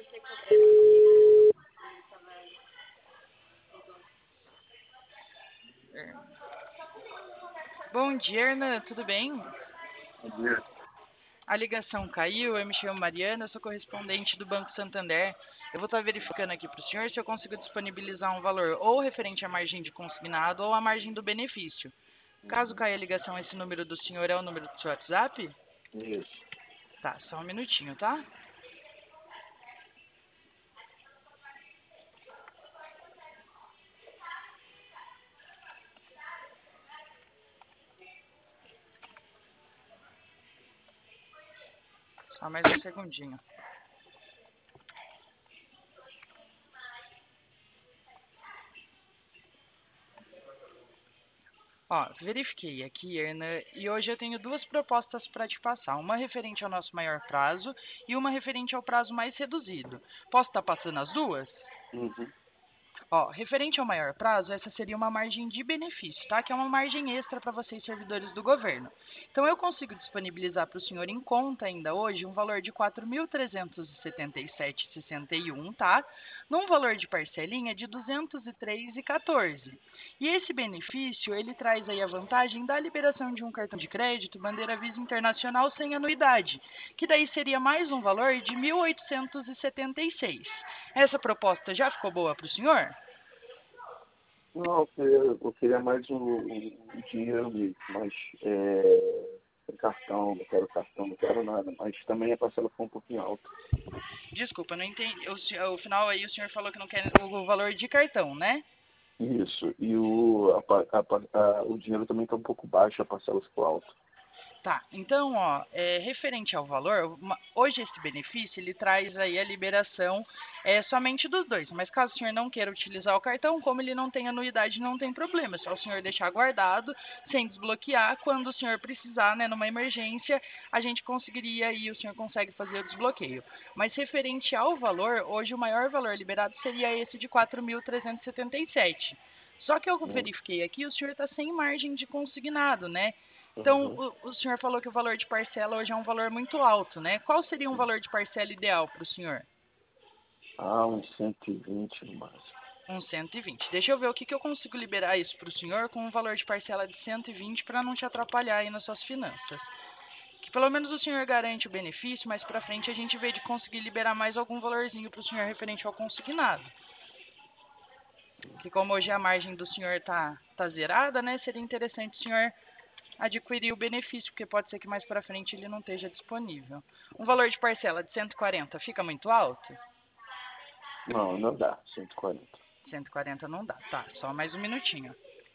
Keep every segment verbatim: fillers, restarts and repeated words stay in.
Bom dia, Hernan, tudo bem? Bom dia. A ligação caiu, eu me chamo Mariana, eu sou correspondente do Banco Santander. Eu vou estar verificando aqui para o senhor se eu consigo disponibilizar um valor ou referente à margem de consignado ou à margem do benefício. Caso Uhum. caia a ligação, esse número do senhor é o número do seu WhatsApp? Isso. Tá, só um minutinho, tá? Só mais um segundinho. Ó, verifiquei aqui, Hernan, e hoje eu tenho duas propostas para te passar. Uma referente ao nosso maior prazo e uma referente ao prazo mais reduzido. Posso estar passando as duas? Uhum. Ó, referente ao maior prazo, essa seria uma margem de benefício, tá? Que é uma margem extra para vocês servidores do governo. Então eu consigo disponibilizar para o senhor em conta ainda hoje um valor de quatro mil trezentos e setenta e sete reais e sessenta e um, tá? Num valor de parcelinha de duzentos e três reais e quatorze. E esse benefício, ele traz aí a vantagem da liberação de um cartão de crédito bandeira Visa Internacional sem anuidade, que daí seria mais um valor de mil oitocentos e setenta e seis. Essa proposta já ficou boa para o senhor? Não, eu queria, eu queria mais o, o, o dinheiro mesmo, mas é, cartão, não quero cartão, não quero nada, mas também a parcela foi um pouquinho alta. Desculpa, não entendi. O, se- o final aí o senhor falou que não quer o, o valor de cartão, né? Isso, e o, a, pa- a, pa- a, o dinheiro também está um pouco baixo, a parcela ficou alta. Tá, então, ó, é, referente ao valor, uma- hoje esse benefício ele traz aí a liberação é, somente dos dois. Mas caso o senhor não queira utilizar o cartão, como ele não tem anuidade, não tem problema. É só o senhor deixar guardado, sem desbloquear. Quando o senhor precisar, né, numa emergência, a gente conseguiria aí, o senhor consegue fazer o desbloqueio. Mas referente ao valor, hoje o maior valor liberado seria esse de quatro mil trezentos e setenta e sete. Só que eu Né? verifiquei aqui, o senhor está sem margem de consignado, né? Então, Uhum. o, o senhor falou que o valor de parcela hoje é um valor muito alto, né? Qual seria um valor de parcela ideal para o senhor? Ah, uns cento e vinte no máximo. Um cento e vinte. Deixa eu ver o que, que eu consigo liberar isso para o senhor com um valor de parcela de cento e vinte para não te atrapalhar aí nas suas finanças. Que pelo menos o senhor garante o benefício, mas para frente a gente vê de conseguir liberar mais algum valorzinho para o senhor referente ao consignado. Que como hoje a margem do senhor tá, tá zerada, né? Seria interessante o senhor adquirir o benefício, porque pode ser que mais para frente ele não esteja disponível. Um valor de parcela de cento e quarenta fica muito alto? Não, não dá, cento e quarenta. cento e quarenta não dá. Tá, só mais um minutinho.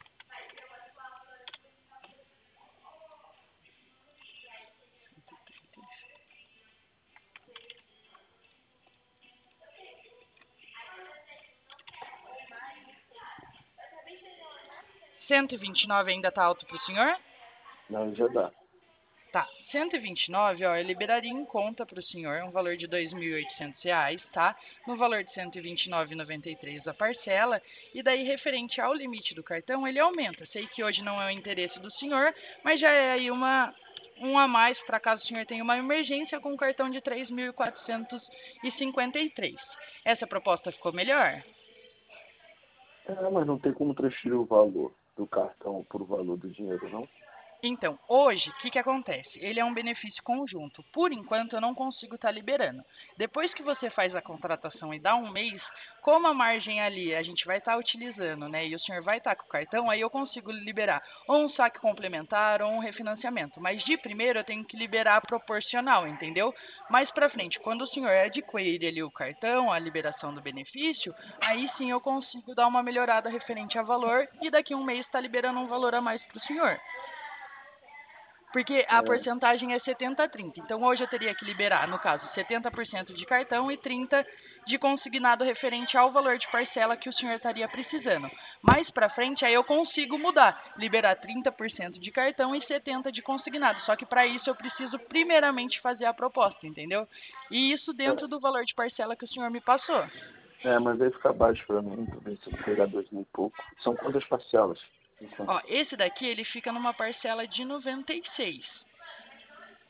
cento e vinte e nove ainda tá alto para o senhor? Não, já dá. Tá, cento e vinte e nove, ó, eu liberaria em conta para o senhor um valor de dois mil e oitocentos reais, tá? No valor de cento e vinte e nove reais e noventa e três centavos a parcela, e daí referente ao limite do cartão, ele aumenta. Sei que hoje não é o interesse do senhor, mas já é aí uma um a mais para caso o senhor tenha uma emergência com um cartão de três mil quatrocentos e cinquenta e três. Essa proposta ficou melhor? É, mas não tem como transferir o valor do cartão por o valor do dinheiro, não? Então, hoje, o que, que acontece? Ele é um benefício conjunto. Por enquanto, eu não consigo estar liberando. Depois que você faz a contratação e dá um mês, como a margem ali a gente vai estar utilizando, né? E o senhor vai estar com o cartão, aí eu consigo liberar ou um saque complementar ou um refinanciamento. Mas de primeiro eu tenho que liberar proporcional, entendeu? Mais para frente, quando o senhor adquire ali o cartão, a liberação do benefício, aí sim eu consigo dar uma melhorada referente a valor e daqui a um mês está liberando um valor a mais para o senhor. Porque a É, porcentagem é setenta a trinta. Então hoje eu teria que liberar, no caso, setenta por cento de cartão e trinta por cento de consignado referente ao valor de parcela que o senhor estaria precisando. Mais para frente aí eu consigo mudar, liberar trinta por cento de cartão e setenta por cento de consignado. Só que para isso eu preciso primeiramente fazer a proposta, entendeu? E isso dentro do valor de parcela que o senhor me passou. é, mas aí fica baixo para mim, também se eu pegar dois mil e pouco. São quantas parcelas? Enquanto... Ó, esse daqui ele fica numa parcela de noventa e seis.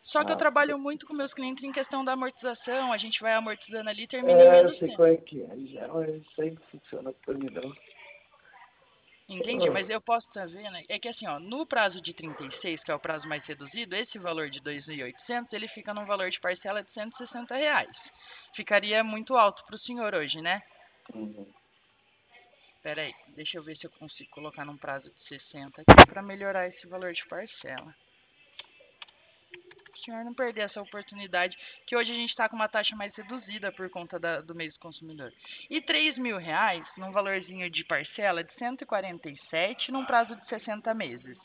Só que eu Ah, trabalho muito com meus clientes em questão da amortização, a gente vai amortizando ali e termina em é, eu menos sei tempo. qual é que é. Já, mas isso aí não funciona pra mim, não. Entendi, mas Ah, eu posso estar vendo, é que assim, ó, no prazo de trinta e seis, que é o prazo mais reduzido, esse valor de dois mil e oitocentos, ele fica num valor de parcela de cento e sessenta reais. Ficaria muito alto para o senhor hoje, né? uhum. Pera aí, deixa eu ver se eu consigo colocar num prazo de sessenta aqui para melhorar esse valor de parcela. O senhor não perder essa oportunidade, que hoje a gente está com uma taxa mais reduzida por conta da- do mês do consumidor. E três mil reais, num valorzinho de parcela de cento e quarenta e sete, num prazo de sessenta meses.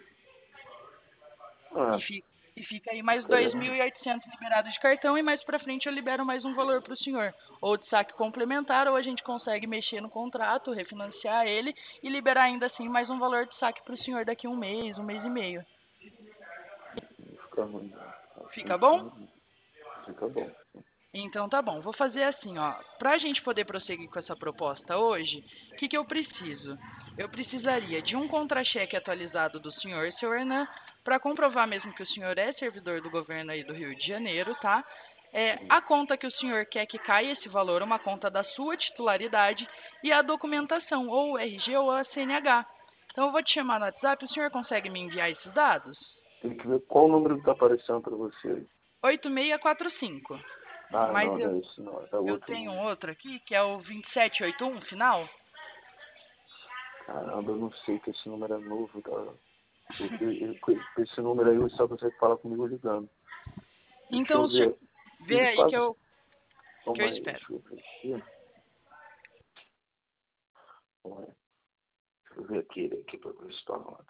Ah, E fica, e fica aí mais dois ficaria, mil e oitocentos liberados de cartão e mais para frente eu libero mais um valor para o senhor. Ou de saque complementar, ou a gente consegue mexer no contrato, refinanciar ele e liberar ainda assim mais um valor de saque para o senhor daqui a um mês, um mês e meio. não fica ruim, não. Acho que Fica bom? fica bom. Então tá bom, vou fazer assim, ó. Para a gente poder prosseguir com essa proposta hoje, o que, que eu preciso? Eu precisaria de um contra-cheque atualizado do senhor, seu Hernan, para comprovar mesmo que o senhor é servidor do governo aí do Rio de Janeiro, tá? É, a conta que o senhor quer que caia esse valor, uma conta da sua titularidade, e a documentação, ou o R G ou a C N H. Então eu vou te chamar no WhatsApp, o senhor consegue me enviar esses dados? Tem que ver qual número que tá aparecendo pra você aí. oito seis quatro cinco. Ah, Mas não, eu, não é esse não. É eu outro tenho um número. outro aqui, que é o vinte e sete oitenta e um, final. Caramba, eu não sei que esse número é novo, tá? Porque ele- com esse número aí, só consegue falar comigo ligando. Deixa Então eu o senhor ver. vê Me aí que passa. eu, que eu Calma aí, espero. deixa eu ver aqui. Calma aí. Deixa eu ver aqui, aqui pra ver se tá anota.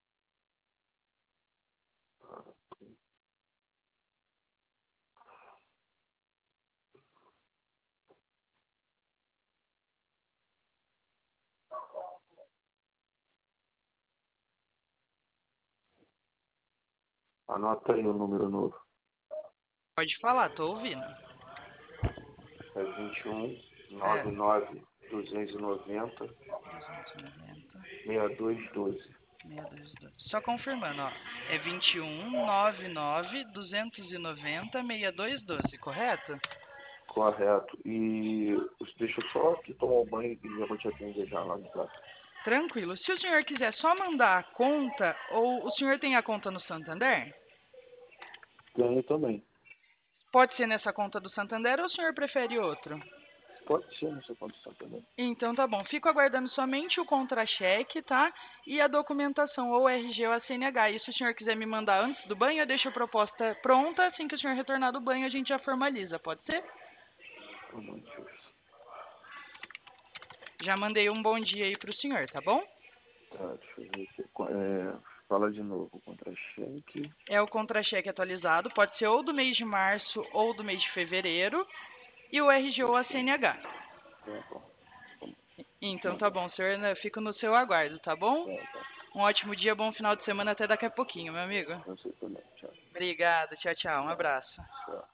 Anota aí o número novo. Pode falar, tô ouvindo. É vinte e um, É, noventa e nove, duzentos e noventa, duzentos e noventa, sessenta e dois doze. sessenta e dois doze. Só confirmando, ó. É vinte e um, noventa e nove, duzentos e noventa, sessenta e dois doze, correto? Correto. E deixa eu só aqui tomar um banho e já vou te atender já lá no zap. Tranquilo. Se o senhor quiser só mandar a conta, ou o senhor tem a conta no Santander? Ganho também. Pode ser nessa conta do Santander ou o senhor prefere outro? Pode ser nessa condição também. Então tá bom. Fico aguardando somente o contra-cheque, tá? E a documentação, ou R G ou a C N H. E se o senhor quiser me mandar antes do banho, eu deixo a proposta pronta. Assim que o senhor retornar do banho, a gente já formaliza. Pode ser? Tá bom, deixa eu... Já mandei um bom dia aí pro senhor, tá bom? Tá, deixa eu ver aqui. É, fala de novo. Contra-cheque. É o contra-cheque atualizado. Pode ser ou do mês de março ou do mês de fevereiro. E o R G ou a C N H. Tá bom. Vamos Então tá mandar. bom, senhor. Eu fico no seu aguardo, tá bom? Tá, tá. Um ótimo dia, bom final de semana. Até daqui a pouquinho, meu amigo. Não sei também. Tchau. Obrigado. Tchau, tchau. Um Tchau. abraço. Tchau.